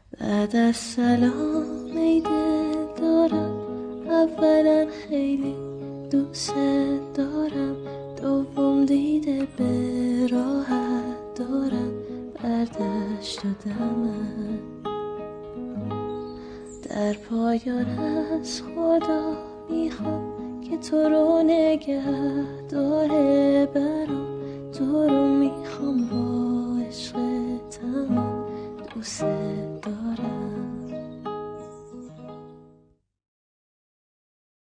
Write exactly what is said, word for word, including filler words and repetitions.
بعد از سلام ای دل دارم، اولا خیلی دوست دارم، دوم دیده به راحت دارم بردشت و دمت. در پایان از خدا میخوام که تو رو نگه داره برام، تو رو میخوام